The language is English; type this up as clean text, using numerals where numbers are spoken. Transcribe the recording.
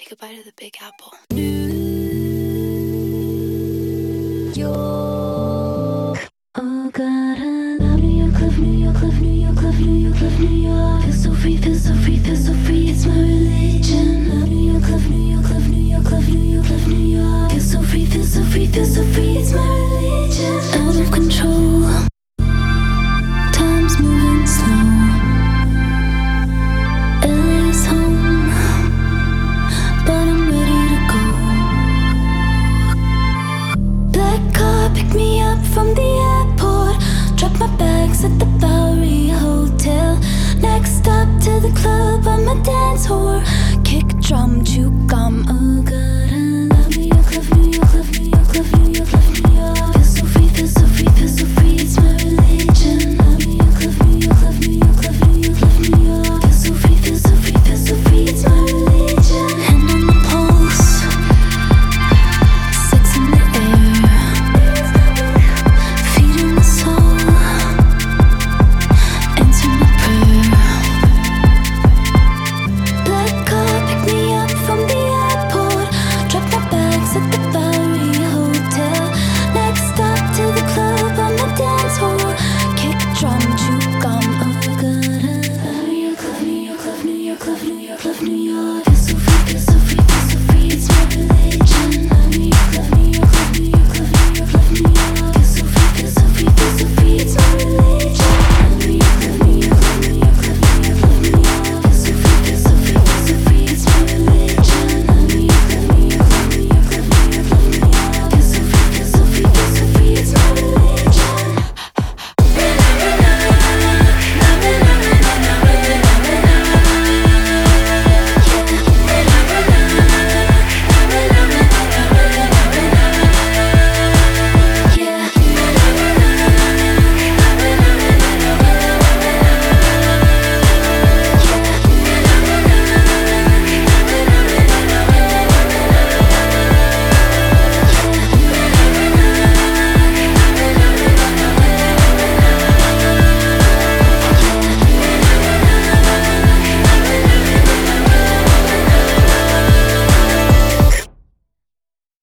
take a bite of the Big Apple. Oh God, I love New York, love New York, love New York, love New York, love New York. Feel so free, feel so free, feel so free. It's my religion. Love New York, love New York, love New York, love New York, love New York. Feel so free, feel so free, feel so free. It's my religion. Out of control. Time's moving slow. LA's home, but I'm ready to go. Black car picked me up from the airport. Dropped my bags at the Bowery Hotel. Next stop to the club, I'm a dance whore. Kick drum, chew